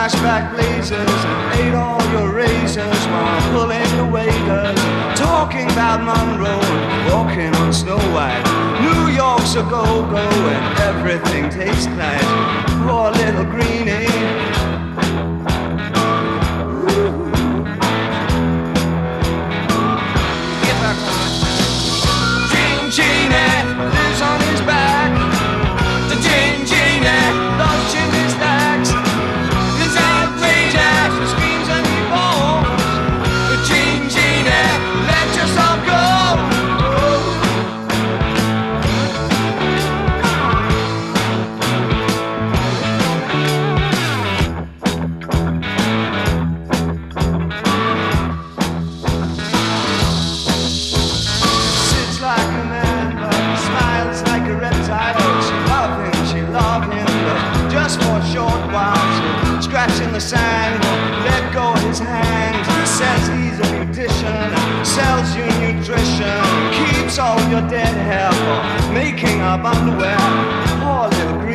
flashback blazers and ate all your razors while pulling the waders, talking about Monroe and walking on Snow White. New York's a go-go and everything tastes nice. Poor little greenie. Genie lives on his back. The Genie loves chimney stacks. His outrageous screams and he falls. The Genie let yourself go. Sits like a man, but smiles like a reptile. She love him, but just for a short while. So scratching the sand, let go of his hand. He says he's a beautician, sells you nutrition, keeps all your dead hair for making up underwear. Poor little